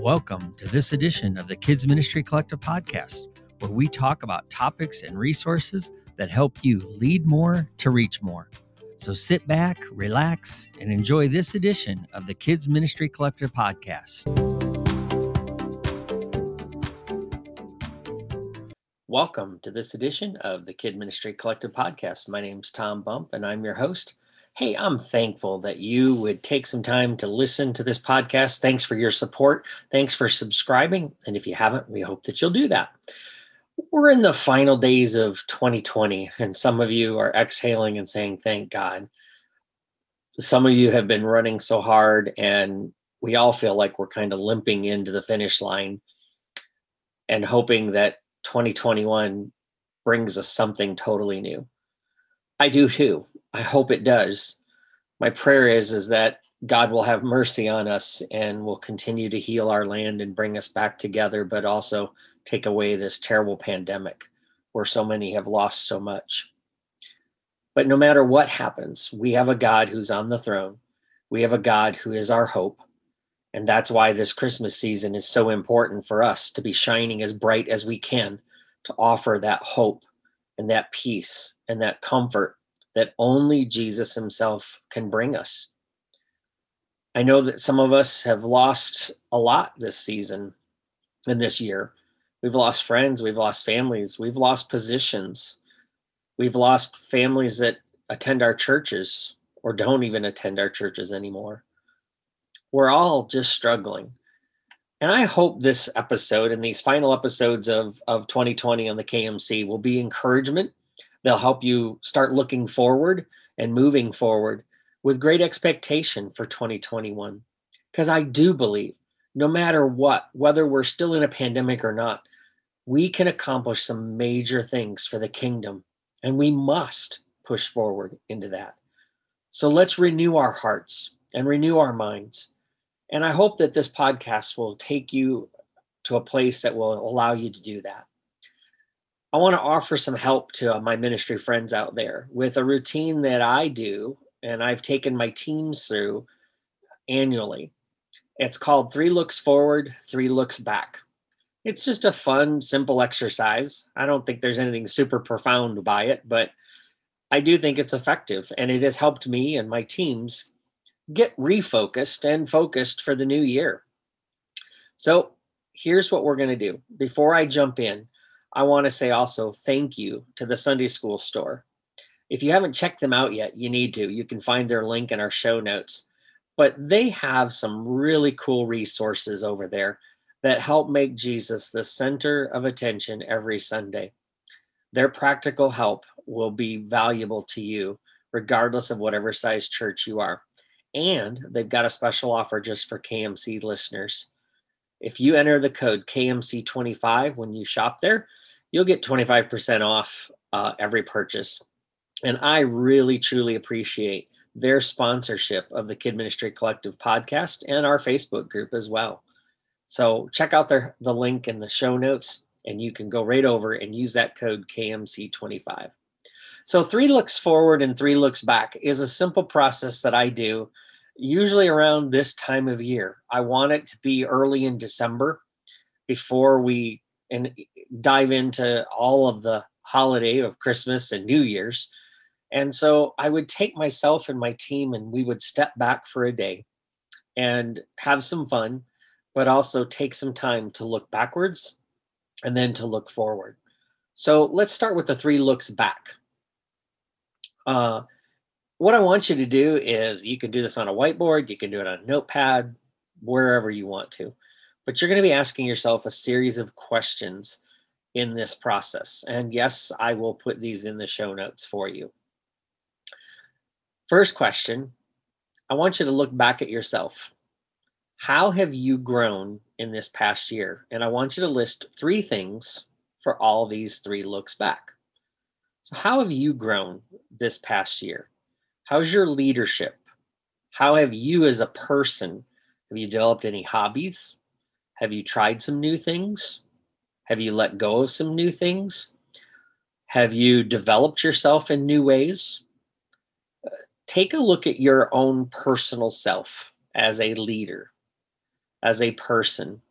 Welcome to this edition of the Kids Ministry Collective podcast, where we talk about topics and resources that help you lead more to reach more. So sit back, relax, and enjoy this edition of the Kids Ministry Collective podcast. Welcome to this edition of the Kid Ministry Collective podcast. My name's Tom Bump, and I'm your host. Hey, I'm thankful that you would take some time to listen to this podcast. Thanks for your support. Thanks for subscribing. And if you haven't, we hope that you'll do that. We're in the final days of 2020, and some of you are exhaling and saying, thank God. Some of you have been running so hard, and we all feel like we're kind of limping into the finish line and hoping that 2021 brings us something totally new. I do too. I hope it does. My prayer is that God will have mercy on us and will continue to heal our land and bring us back together, but also take away this terrible pandemic where so many have lost so much. But no matter what happens, we have a God who's on the throne. We have a God who is our hope. And that's why this Christmas season is so important for us to be shining as bright as we can to offer that hope and that peace and that comfort that only Jesus himself can bring us. I know that some of us have lost a lot this season and this year. We've lost friends, we've lost families, we've lost positions. We've lost families that attend our churches or don't even attend our churches anymore. We're all just struggling. And I hope this episode and these final episodes of 2020 on the KMC will be encouragement. They'll help you start looking forward and moving forward with great expectation for 2021. Because I do believe no matter what, whether we're still in a pandemic or not, we can accomplish some major things for the kingdom, and we must push forward into that. So let's renew our hearts and renew our minds. And I hope that this podcast will take you to a place that will allow you to do that. I want to offer some help to my ministry friends out there with a routine that I do, and I've taken my teams through annually. It's called 3 Looks Forward, 3 Looks Back. It's just a fun, simple exercise. I don't think there's anything super profound by it, but I do think it's effective, and it has helped me and my teams get refocused and focused for the new year. So here's what we're going to do. Before I jump in, I want to say also thank you to the Sunday School Store. If you haven't checked them out yet, you need to. You can find their link in our show notes. But they have some really cool resources over there that help make Jesus the center of attention every Sunday. Their practical help will be valuable to you, regardless of whatever size church you are. And they've got a special offer just for KMC listeners. If you enter the code KMC25 when you shop there, you'll get 25% off every purchase. And I really, truly appreciate their sponsorship of the Kid Ministry Collective podcast and our Facebook group as well. So check out the link in the show notes, and you can go right over and use that code KMC25. So 3 Looks Forward and 3 Looks Back is a simple process that I do usually around this time of year. I want it to be early in December before we dive into all of the holiday of Christmas and New Year's. And so I would take myself and my team and we would step back for a day and have some fun, but also take some time to look backwards and then to look forward. So let's start with the 3 looks back. What I want you to do is you can do this on a whiteboard, you can do it on a notepad, wherever you want to, but you're going to be asking yourself a series of questions in this process. And yes, I will put these in the show notes for you. First question, I want you to look back at yourself. How have you grown in this past year? And I want you to list 3 things for all these 3 looks back. So how have you grown this past year? How's your leadership? How have you as a person, have you developed any hobbies? Have you tried some new things? Have you let go of some new things? Have you developed yourself in new ways? Take a look at your own personal self as a leader, as a person.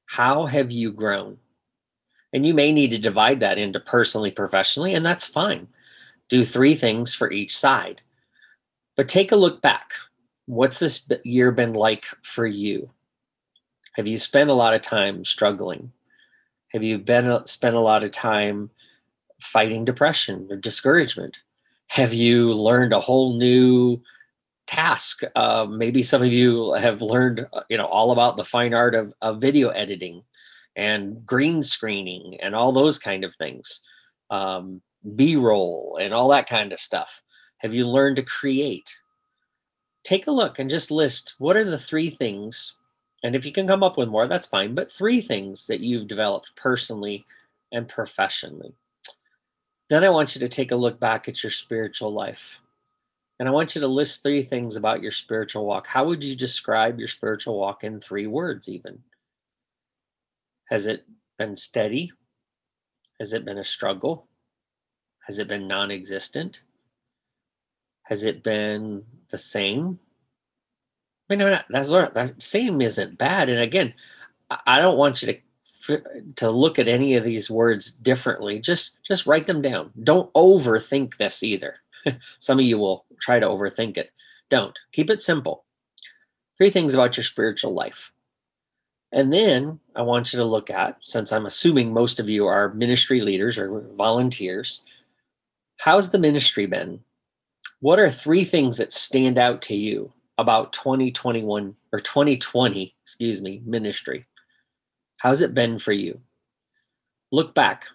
How have you grown? And you may need to divide that into personally, professionally, and that's fine. Do 3 things for each side. But take a look back. What's this year been like for you? Have you spent a lot of time struggling? Have you spent a lot of time fighting depression or discouragement? Have you learned a whole new task? Maybe some of you have learned, all about the fine art of video editing and green screening and all those kind of things, B-roll and all that kind of stuff. Have you learned to create? Take a look and just list what are the 3 things. And if you can come up with more, that's fine. But 3 things that you've developed personally and professionally. Then I want you to take a look back at your spiritual life. And I want you to list 3 things about your spiritual walk. How would you describe your spiritual walk in 3 words, even? Has it been steady? Has it been a struggle? Has it been non existent? Has it been the same? I mean, no, that same isn't bad. And again, I don't want you to look at any of these words differently. Just write them down. Don't overthink this either. Some of you will try to overthink it. Don't. Keep it simple. 3 things about your spiritual life. And then I want you to look at, since I'm assuming most of you are ministry leaders or volunteers, how's the ministry been? What are 3 things that stand out to you about 2021 or 2020, ministry? How's it been for you? Look back.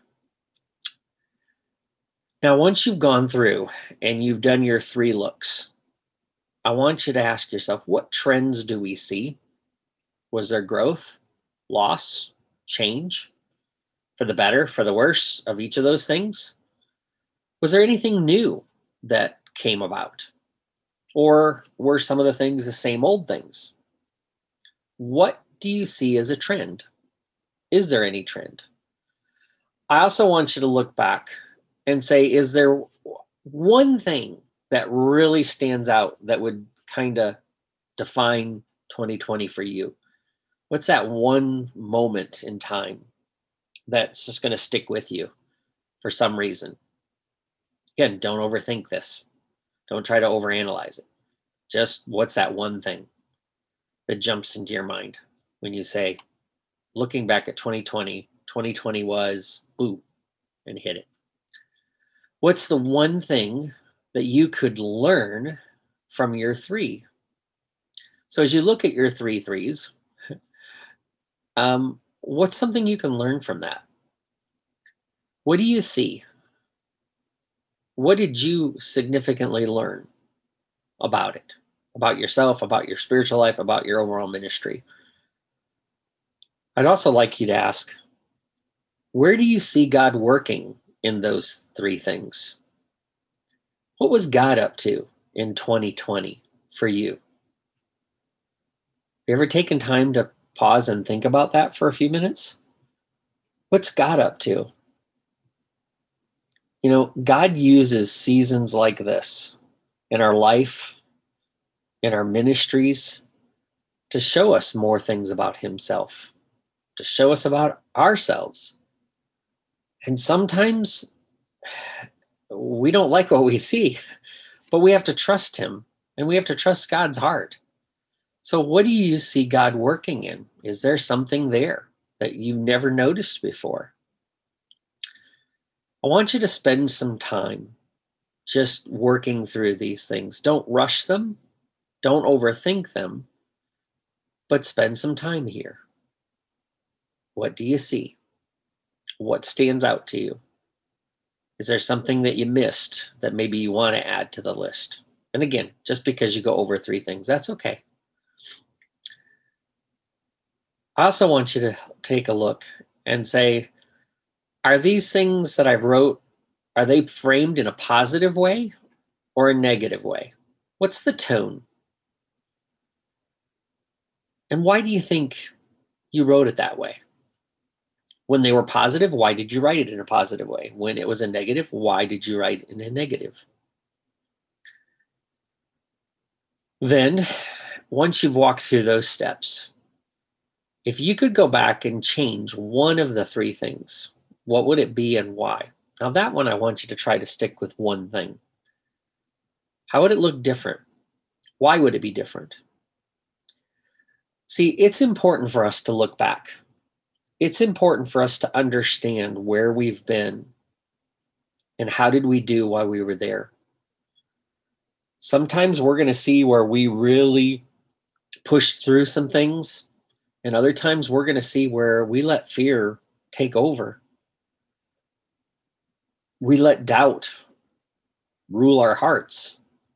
Now, once you've gone through and you've done your 3 looks, I want you to ask yourself, what trends do we see? Was there growth, loss, change, for the better, for the worse of each of those things? Was there anything new that came about? Or were some of the things the same old things? What do you see as a trend? Is there any trend? I also want you to look back and say, is there one thing that really stands out that would kind of define 2020 for you? What's that one moment in time that's just going to stick with you for some reason? Again, don't overthink this. Don't try to overanalyze it. Just what's that one thing that jumps into your mind when you say, looking back at 2020, 2020 was boo, and hit it. What's the one thing that you could learn from your 3? So as you look at your 3 threes, what's something you can learn from that? What do you see? What did you significantly learn about it, about yourself, about your spiritual life, about your overall ministry? I'd also like you to ask, where do you see God working in those 3 things? What was God up to in 2020 for you? Have you ever taken time to pause and think about that for a few minutes? What's God up to? God uses seasons like this in our life, in our ministries, to show us more things about Himself, to show us about ourselves. And sometimes we don't like what we see, but we have to trust Him and we have to trust God's heart. So, what do you see God working in? Is there something there that you've never noticed before? I want you to spend some time just working through these things. Don't rush them, don't overthink them, but spend some time here. What do you see? What stands out to you? Is there something that you missed that maybe you want to add to the list? And again, just because you go over 3 things, that's okay. I also want you to take a look and say, are these things that I've wrote, are they framed in a positive way or a negative way? What's the tone? And why do you think you wrote it that way? When they were positive, why did you write it in a positive way? When it was a negative, why did you write in a negative? Then, once you've walked through those steps, If you could go back and change one of the three things, what would it be and why? Now, that one, I want you to try to stick with one thing. How would it look different? Why would it be different? See, it's important for us to look back. It's important for us to understand where we've been and how did we do while we were there. Sometimes we're going to see where we really pushed through some things, and other times we're going to see where we let fear take over. We let doubt rule our hearts.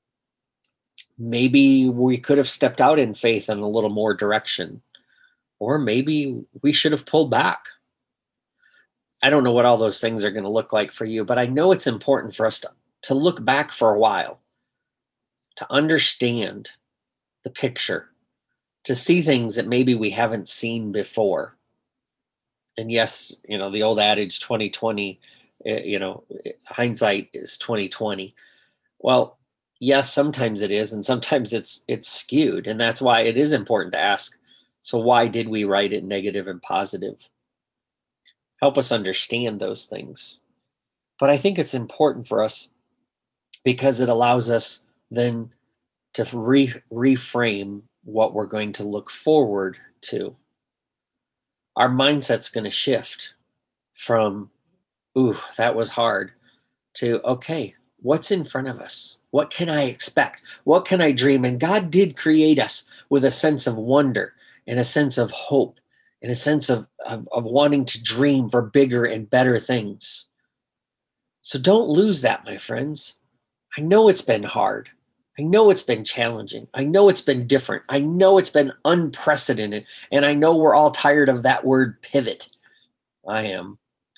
Maybe we could have stepped out in faith in a little more direction, or maybe we should have pulled back. I don't know what all those things are going to look like for you, but I know it's important for us to look back for a while, to understand the picture, to see things that maybe we haven't seen before. And yes, the old adage 2020, hindsight is 2020. Well, yes, sometimes it is, and sometimes it's skewed. And that's why it is important to ask, so why did we write it negative and positive? Help us understand those things. But I think it's important for us because it allows us then to reframe what we're going to look forward to. Our mindset's going to shift from, ooh, that was hard, to, okay, what's in front of us? What can I expect? What can I dream? And God did create us with a sense of wonder and a sense of hope and a sense of wanting to dream for bigger and better things. So don't lose that, my friends. I know it's been hard. I know it's been challenging. I know it's been different. I know it's been unprecedented. And I know we're all tired of that word pivot. I am.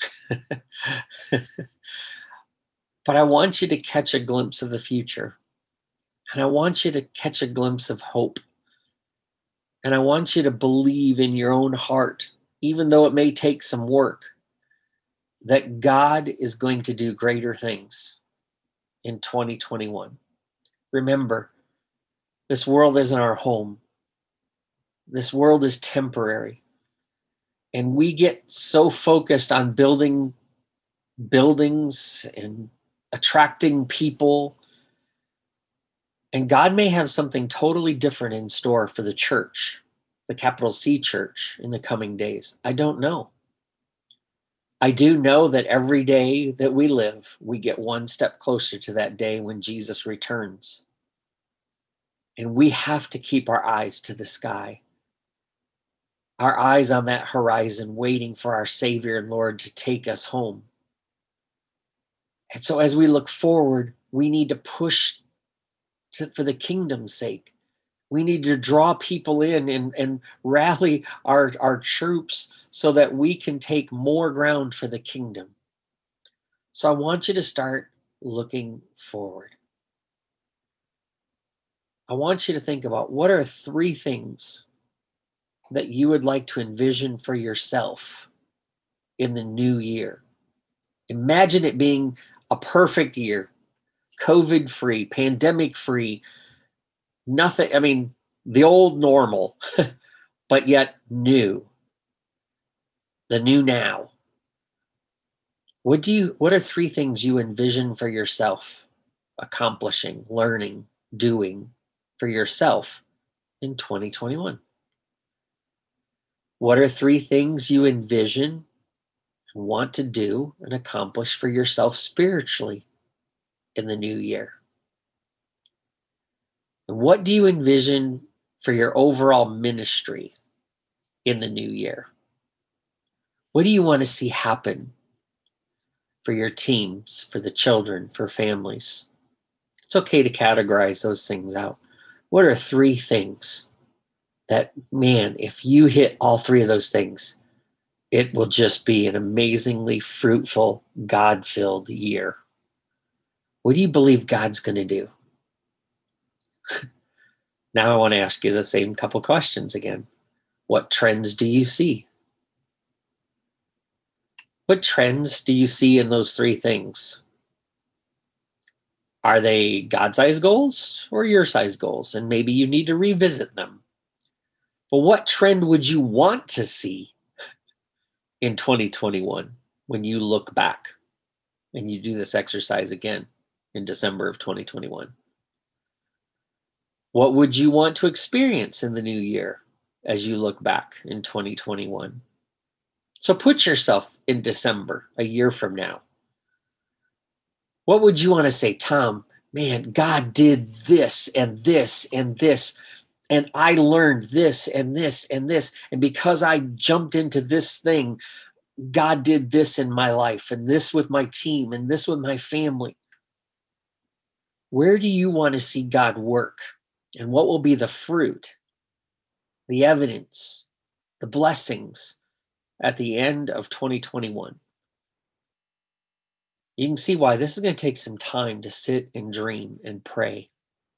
But I want you to catch a glimpse of the future. And I want you to catch a glimpse of hope. And I want you to believe in your own heart, even though it may take some work, that God is going to do greater things in 2021. Remember, this world isn't our home. This world is temporary. And we get so focused on building buildings and attracting people. And God may have something totally different in store for the church, the capital C church, in the coming days. I don't know. I do know that every day that we live, we get one step closer to that day when Jesus returns. And we have to keep our eyes to the sky, our eyes on that horizon, waiting for our Savior and Lord to take us home. And so as we look forward, we need to push for the kingdom's sake. We need to draw people in and rally our troops so that we can take more ground for the kingdom. So I want you to start looking forward. I want you to think about, what are three things that you would like to envision for yourself in the new year? Imagine it being a perfect year, COVID free, pandemic free, nothing. I mean, the old normal, but yet new, the new now. What are three things you envision for yourself accomplishing, learning, doing for yourself in 2021? What are three things you envision and want to do and accomplish for yourself spiritually in the new year? And what do you envision for your overall ministry in the new year? What do you want to see happen for your teams, for the children, for families? It's okay to categorize those things out. What are three things that, man, if you hit all three of those things, it will just be an amazingly fruitful, God-filled year? What do you believe God's going to do? Now I want to ask you the same couple questions again. What trends do you see? What trends do you see in those three things? Are they God-sized goals or your size goals? And maybe you need to revisit them. But what trend would you want to see in 2021 when you look back and you do this exercise again in December of 2021? What would you want to experience in the new year as you look back in 2021? So put yourself in December, a year from now. What would you want to say, Tom? Man, God did this and this and this, and I learned this and this and this. And because I jumped into this thing, God did this in my life, and this with my team, and this with my family. Where do you want to see God work? And what will be the fruit, the evidence, the blessings at the end of 2021? You can see why this is going to take some time to sit and dream and pray.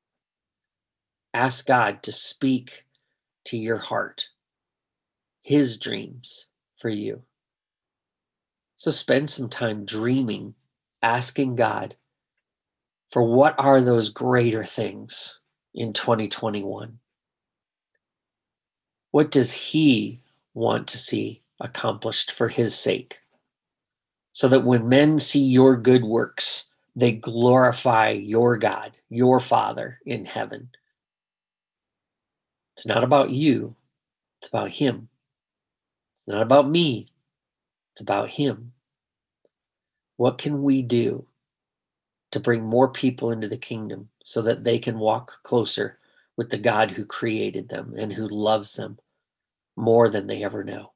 Ask God to speak to your heart, His dreams for you. So spend some time dreaming, asking God for what are those greater things in 2021? What does He want to see accomplished for His sake? So that when men see your good works, they glorify your God, your Father in heaven. It's not about you, it's about Him. It's not about me, it's about Him. What can we do to bring more people into the kingdom so that they can walk closer with the God who created them and who loves them more than they ever know?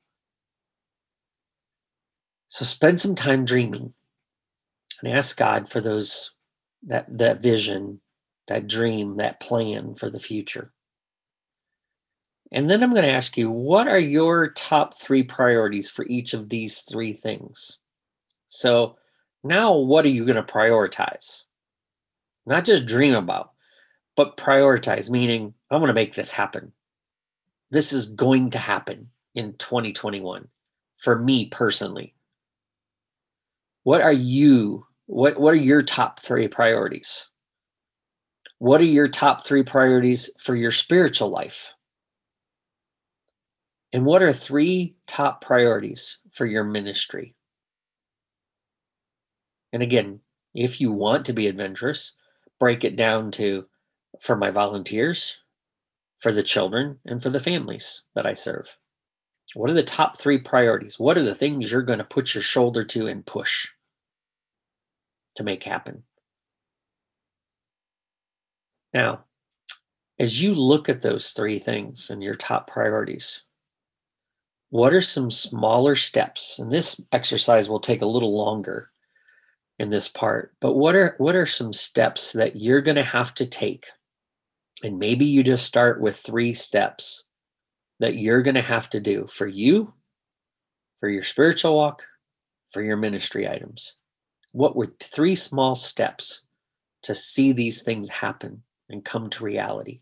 So spend some time dreaming and ask God for that vision, that dream, that plan for the future. And then I'm going to ask you, what are your top 3 priorities for each of these 3 things? So now what are you going to prioritize? Not just dream about, but prioritize, meaning I'm going to make this happen. This is going to happen in 2021 for me personally. What are your top 3 priorities? What are your top 3 priorities for your spiritual life? And what are 3 top priorities for your ministry? And again, if you want to be adventurous, break it down to for my volunteers, for the children, and for the families that I serve. What are the top 3 priorities? What are the things you're going to put your shoulder to and push to make happen? Now, as you look at those 3 things and your top priorities, what are some smaller steps? And this exercise will take a little longer in this part, but what are some steps that you're going to have to take? And maybe you just start with 3 steps that you're going to have to do for you, for your spiritual walk, for your ministry items. What were 3 small steps to see these things happen and come to reality?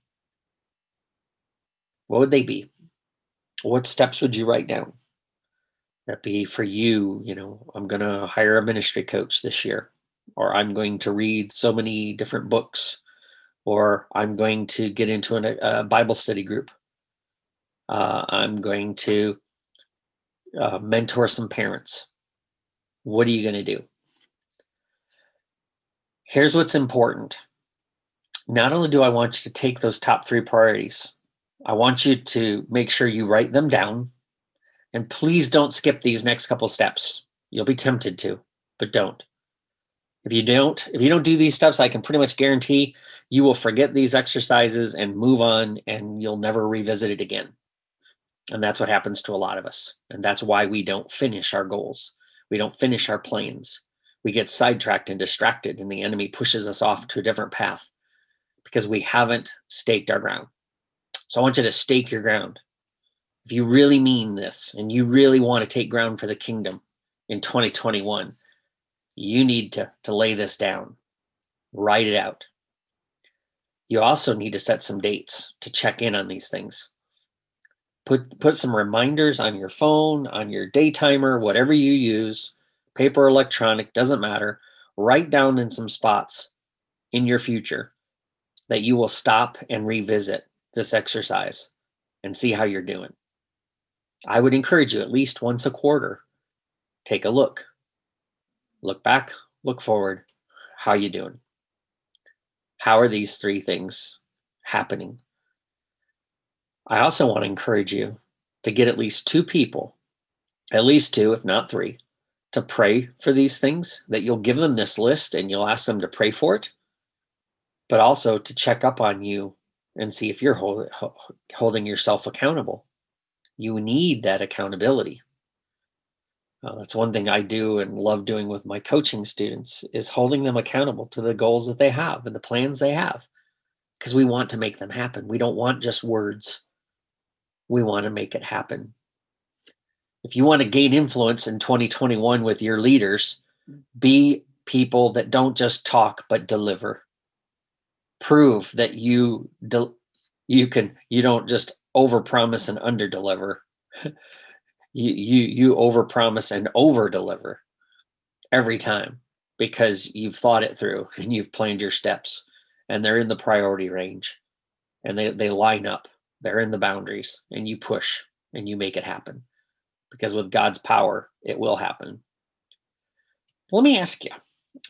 What would they be? What steps would you write down? That be for you, I'm going to hire a ministry coach this year, or I'm going to read so many different books, or I'm going to get into a Bible study group. I'm going to mentor some parents. What are you going to do? Here's what's important. Not only do I want you to take those top 3 priorities, I want you to make sure you write them down. And please don't skip these next couple steps. You'll be tempted to, but don't. If you don't do these steps, I can pretty much guarantee you will forget these exercises and move on, and you'll never revisit it again. And that's what happens to a lot of us. And that's why we don't finish our goals. We don't finish our plans. We get sidetracked and distracted, and the enemy pushes us off to a different path because we haven't staked our ground. So I want you to stake your ground. If you really mean this and you really want to take ground for the kingdom in 2021, you need to lay this down, write it out. You also need to set some dates to check in on these things. Put some reminders on your phone, on your day timer, whatever you use, paper or electronic, doesn't matter. Write down in some spots in your future that you will stop and revisit this exercise and see how you're doing. I would encourage you at least once a quarter, take a look back, look forward. How you doing? How are these three things happening? I also want to encourage you to get at least two people, at least two, if not three, to pray for these things, that you'll give them this list and you'll ask them to pray for it, but also to check up on you and see if you're holding yourself accountable. You need that accountability. That's one thing I do and love doing with my coaching students, is holding them accountable to the goals that they have and the plans they have, because we want to make them happen. We don't want just words. We want to make it happen. If you want to gain influence in 2021 with your leaders, be people that don't just talk but deliver. Prove that you don't just overpromise and underdeliver. You overpromise and overdeliver every time, because you've thought it through and you've planned your steps, and they're in the priority range, and they line up. They're in the boundaries, and you push and you make it happen, because with God's power, it will happen. Let me ask you,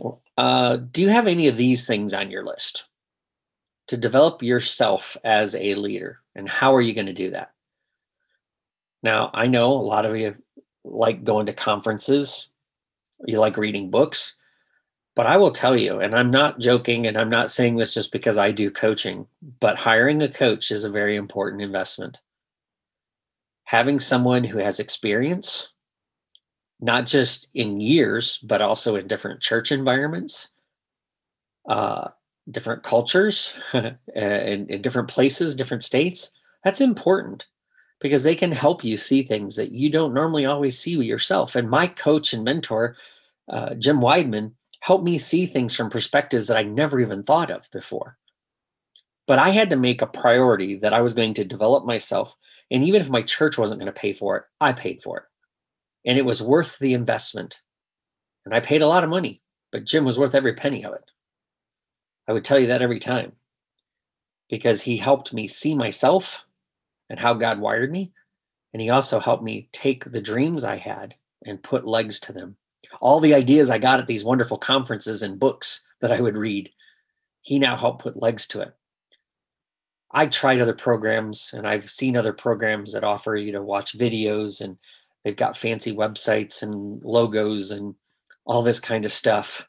do you have any of these things on your list to develop yourself as a leader? And how are you going to do that? Now, I know a lot of you like going to conferences, you like reading books, but I will tell you, and I'm not joking, and I'm not saying this just because I do coaching, but hiring a coach is a very important investment. Having someone who has experience, not just in years, but also in different church environments, different cultures, in different places, different states, that's important, because they can help you see things that you don't normally always see yourself. And my coach and mentor, Jim Weidman, helped me see things from perspectives that I never even thought of before. But I had to make a priority that I was going to develop myself. And even if my church wasn't going to pay for it, I paid for it. And it was worth the investment. And I paid a lot of money, but Jim was worth every penny of it. I would tell you that every time, because he helped me see myself and how God wired me. And he also helped me take the dreams I had and put legs to them. All the ideas I got at these wonderful conferences and books that I would read, he now helped put legs to it. I tried other programs, and I've seen other programs that offer you to watch videos, and they've got fancy websites and logos and all this kind of stuff.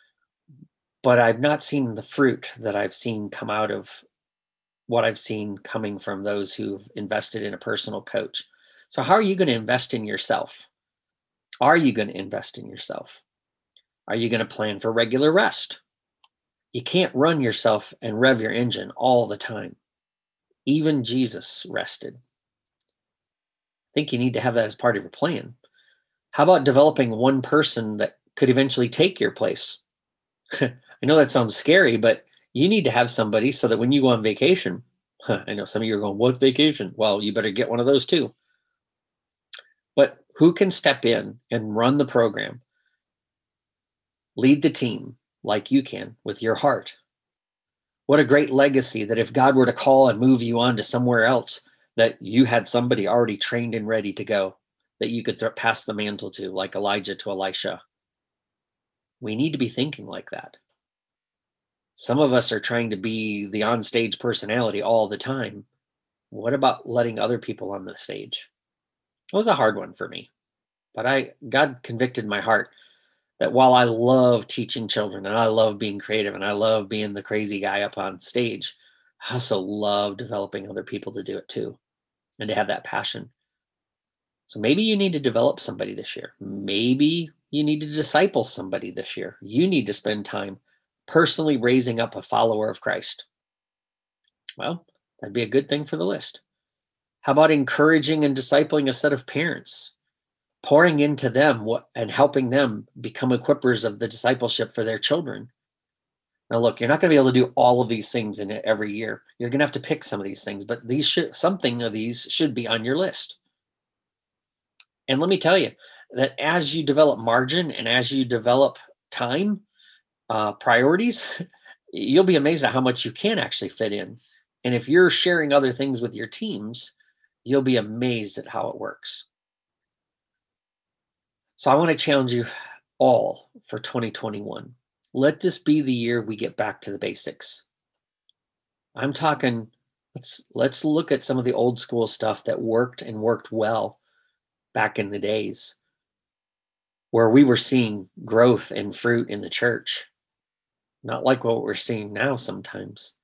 But I've not seen the fruit that I've seen come out of what I've seen coming from those who've invested in a personal coach. So how are you going to invest in yourself? Are you going to invest in yourself? Are you going to plan for regular rest? You can't run yourself and rev your engine all the time. Even Jesus rested. I think you need to have that as part of your plan. How about developing one person that could eventually take your place? I know that sounds scary, but you need to have somebody so that when you go on vacation, I know some of you are going, what vacation? Well, you better get one of those too. But who can step in and run the program, lead the team like you can with your heart? What a great legacy that if God were to call and move you on to somewhere else, that you had somebody already trained and ready to go, that you could pass the mantle to, like Elijah to Elisha. We need to be thinking like that. Some of us are trying to be the on-stage personality all the time. What about letting other people on the stage? It was a hard one for me, but God convicted my heart that while I love teaching children and I love being creative and I love being the crazy guy up on stage, I also love developing other people to do it too, and to have that passion. So maybe you need to develop somebody this year. Maybe you need to disciple somebody this year. You need to spend time personally raising up a follower of Christ. Well, that'd be a good thing for the list. How about encouraging and discipling a set of parents, pouring into them and helping them become equippers of the discipleship for their children? Now, look, you're not going to be able to do all of these things in every year. You're going to have to pick some of these things, but something of these should be on your list. And let me tell you that as you develop margin and as you develop time, priorities, you'll be amazed at how much you can actually fit in. And if you're sharing other things with your teams, You'll be amazed at how it works. So I want to challenge you all for 2021. Let this be the year we get back to the basics. I'm talking, let's look at some of the old school stuff that worked and worked well back in the days where we were seeing growth and fruit in the church, not like what we're seeing now sometimes.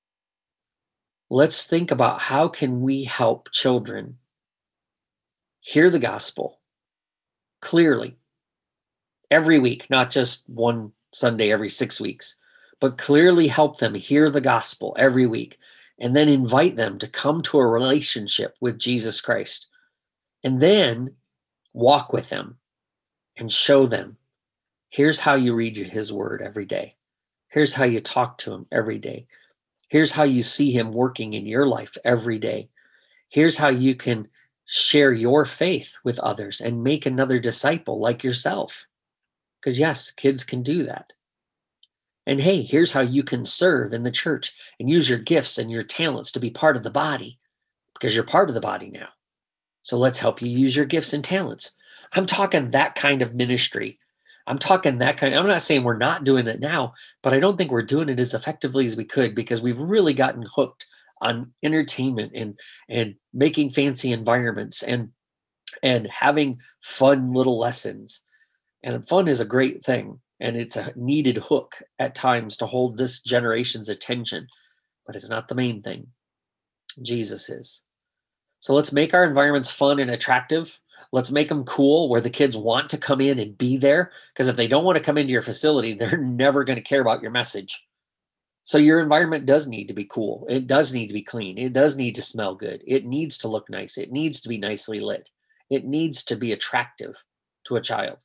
Let's think about how can we help children hear the gospel clearly every week, not just one Sunday every 6 weeks, but clearly help them hear the gospel every week and then invite them to come to a relationship with Jesus Christ and then walk with them and show them, here's how you read his word every day. Here's how you talk to him every day. Here's how you see him working in your life every day. Here's how you can share your faith with others and make another disciple like yourself. Because yes, kids can do that. And hey, here's how you can serve in the church and use your gifts and your talents to be part of the body because you're part of the body now. So let's help you use your gifts and talents. I'm talking that kind of ministry. I'm not saying we're not doing it now, but I don't think we're doing it as effectively as we could because we've really gotten hooked on entertainment and making fancy environments and having fun little lessons. And fun is a great thing. And it's a needed hook at times to hold this generation's attention, but it's not the main thing. Jesus is. So let's make our environments fun and attractive. Let's make them cool where the kids want to come in and be there. Because if they don't want to come into your facility, they're never going to care about your message. So your environment does need to be cool. It does need to be clean. It does need to smell good. It needs to look nice. It needs to be nicely lit. It needs to be attractive to a child.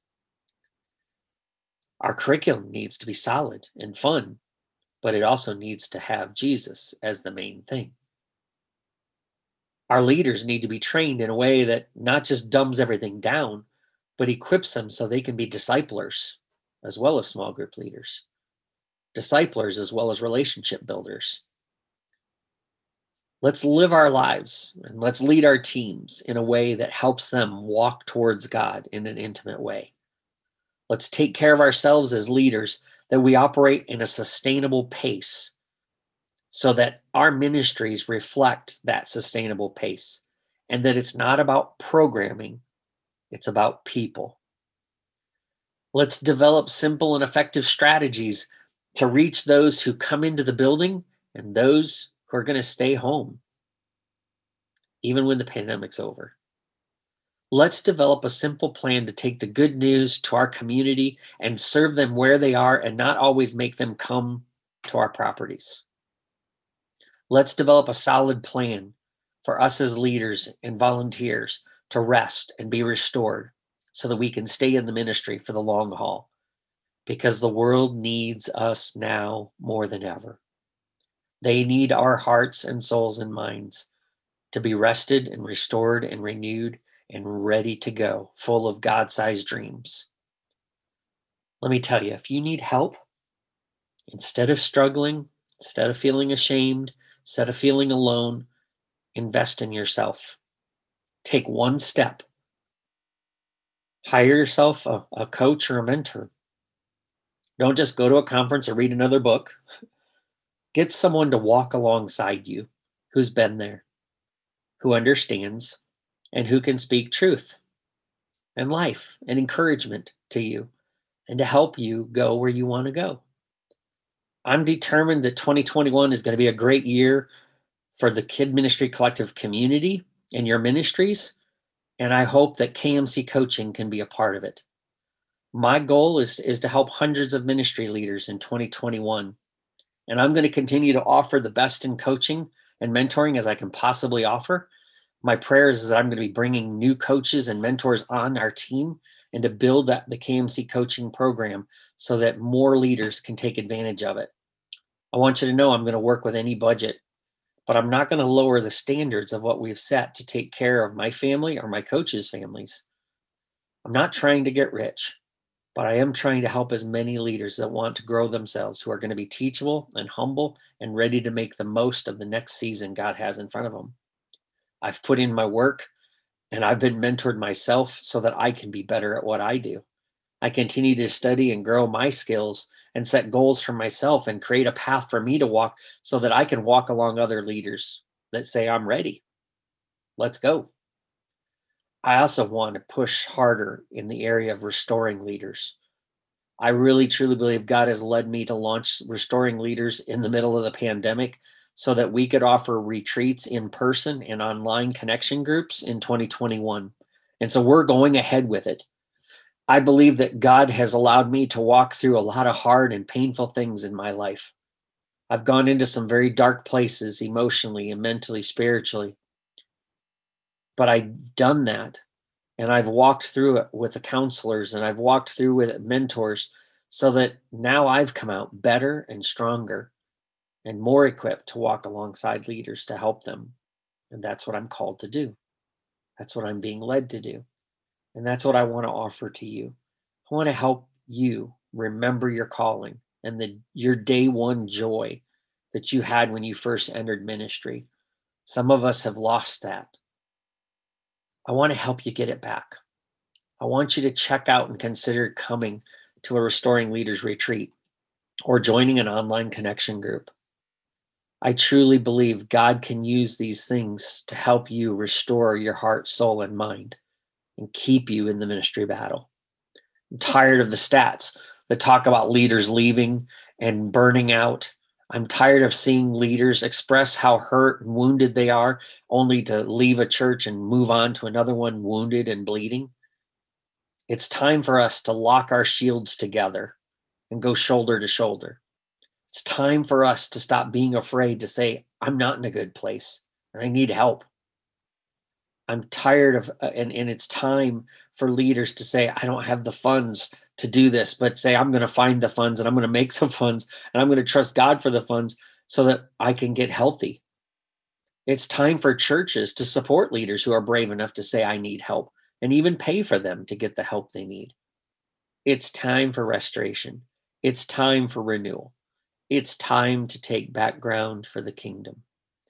Our curriculum needs to be solid and fun, but it also needs to have Jesus as the main thing. Our leaders need to be trained in a way that not just dumbs everything down, but equips them so they can be disciplers as well as small group leaders, disciplers as well as relationship builders. Let's live our lives and let's lead our teams in a way that helps them walk towards God in an intimate way. Let's take care of ourselves as leaders, that we operate in a sustainable pace so that our ministries reflect that sustainable pace and that it's not about programming, it's about people. Let's develop simple and effective strategies to reach those who come into the building and those who are going to stay home, even when the pandemic's over. Let's develop a simple plan to take the good news to our community and serve them where they are and not always make them come to our properties. Let's develop a solid plan for us as leaders and volunteers to rest and be restored so that we can stay in the ministry for the long haul because the world needs us now more than ever. They need our hearts and souls and minds to be rested and restored and renewed and ready to go, full of God-sized dreams. Let me tell you, if you need help, instead of struggling, instead of feeling ashamed, instead of feeling alone, invest in yourself. Take one step. Hire yourself a coach or a mentor. Don't just go to a conference or read another book. Get someone to walk alongside you who's been there, who understands, and who can speak truth and life and encouragement to you and to help you go where you want to go. I'm determined that 2021 is going to be a great year for the Kid Ministry Collective community and your ministries, and I hope that KMC Coaching can be a part of it. My goal is to help hundreds of ministry leaders in 2021, and I'm going to continue to offer the best in coaching and mentoring as I can possibly offer. My prayer is that I'm going to be bringing new coaches and mentors on our team and to build the KMC coaching program so that more leaders can take advantage of it. I want you to know I'm going to work with any budget, but I'm not going to lower the standards of what we've set to take care of my family or my coaches' families. I'm not trying to get rich, but I am trying to help as many leaders that want to grow themselves, who are going to be teachable and humble and ready to make the most of the next season God has in front of them. I've put in my work, and I've been mentored myself so that I can be better at what I do. I continue to study and grow my skills and set goals for myself and create a path for me to walk so that I can walk along other leaders that say, I'm ready. Let's go. I also want to push harder in the area of restoring leaders. I really truly believe God has led me to launch Restoring Leaders in the middle of the pandemic so that we could offer retreats in person and online connection groups in 2021. And so we're going ahead with it. I believe that God has allowed me to walk through a lot of hard and painful things in my life. I've gone into some very dark places emotionally and mentally, spiritually. But I've done that, and I've walked through it with the counselors, and I've walked through with mentors so that now I've come out better and stronger and more equipped to walk alongside leaders to help them. And that's what I'm called to do. That's what I'm being led to do. And that's what I want to offer to you. I want to help you remember your calling and your day one joy that you had when you first entered ministry. Some of us have lost that. I want to help you get it back. I want you to check out and consider coming to a Restoring Leaders retreat or joining an online connection group. I truly believe God can use these things to help you restore your heart, soul, and mind and keep you in the ministry battle. I'm tired of the stats that talk about leaders leaving and burning out. I'm tired of seeing leaders express how hurt and wounded they are, only to leave a church and move on to another one wounded and bleeding. It's time for us to lock our shields together and go shoulder to shoulder. It's time for us to stop being afraid to say, I'm not in a good place and I need help. I'm tired of, and it's time for leaders to say, I don't have the funds to do this, but say, I'm going to find the funds and I'm going to make the funds and I'm going to trust God for the funds so that I can get healthy. It's time for churches to support leaders who are brave enough to say, I need help, and even pay for them to get the help they need. It's time for restoration. It's time for renewal. It's time to take back ground for the kingdom.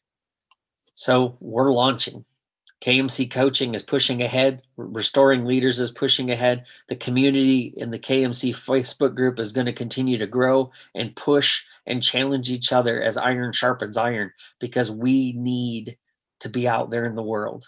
So we're launching. KMC Coaching is pushing ahead. Restoring Leaders is pushing ahead. The community in the KMC Facebook group is going to continue to grow and push and challenge each other as iron sharpens iron, because we need to be out there in the world.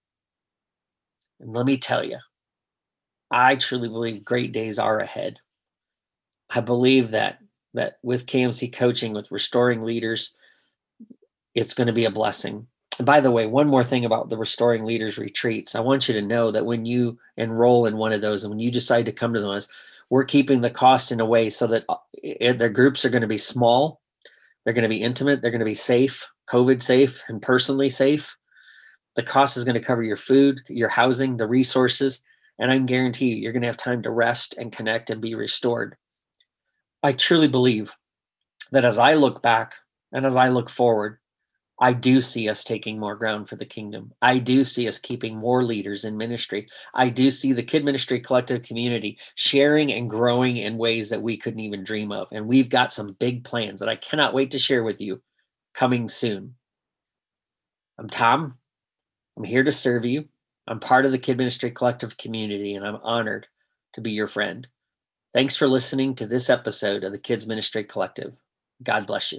And let me tell you, I truly believe great days are ahead. I believe that with KMC Coaching, with Restoring Leaders, it's going to be a blessing. And by the way, one more thing about the Restoring Leaders retreats. I want you to know that when you enroll in one of those and when you decide to come to those, we're keeping the cost in a way so that their groups are going to be small. They're going to be intimate. They're going to be safe, COVID safe, and personally safe. The cost is going to cover your food, your housing, the resources. And I can guarantee you, you're going to have time to rest and connect and be restored. I truly believe that as I look back and as I look forward, I do see us taking more ground for the kingdom. I do see us keeping more leaders in ministry. I do see the Kid Ministry Collective community sharing and growing in ways that we couldn't even dream of. And we've got some big plans that I cannot wait to share with you coming soon. I'm Tom. I'm here to serve you. I'm part of the Kid Ministry Collective community, and I'm honored to be your friend. Thanks for listening to this episode of the Kids Ministry Collective. God bless you.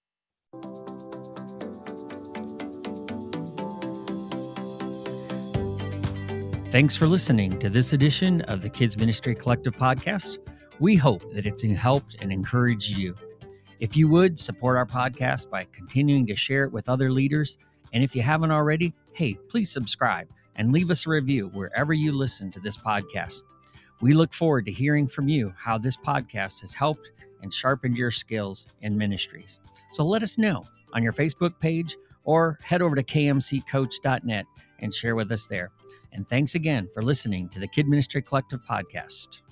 Thanks for listening to this edition of the Kids Ministry Collective podcast. We hope that it's helped and encouraged you. If you would, support our podcast by continuing to share it with other leaders. And if you haven't already, hey, please subscribe and leave us a review wherever you listen to this podcast. We look forward to hearing from you how this podcast has helped and sharpened your skills in ministries. So let us know on your Facebook page or head over to kmccoach.net and share with us there. And thanks again for listening to the Kid Ministry Collective podcast.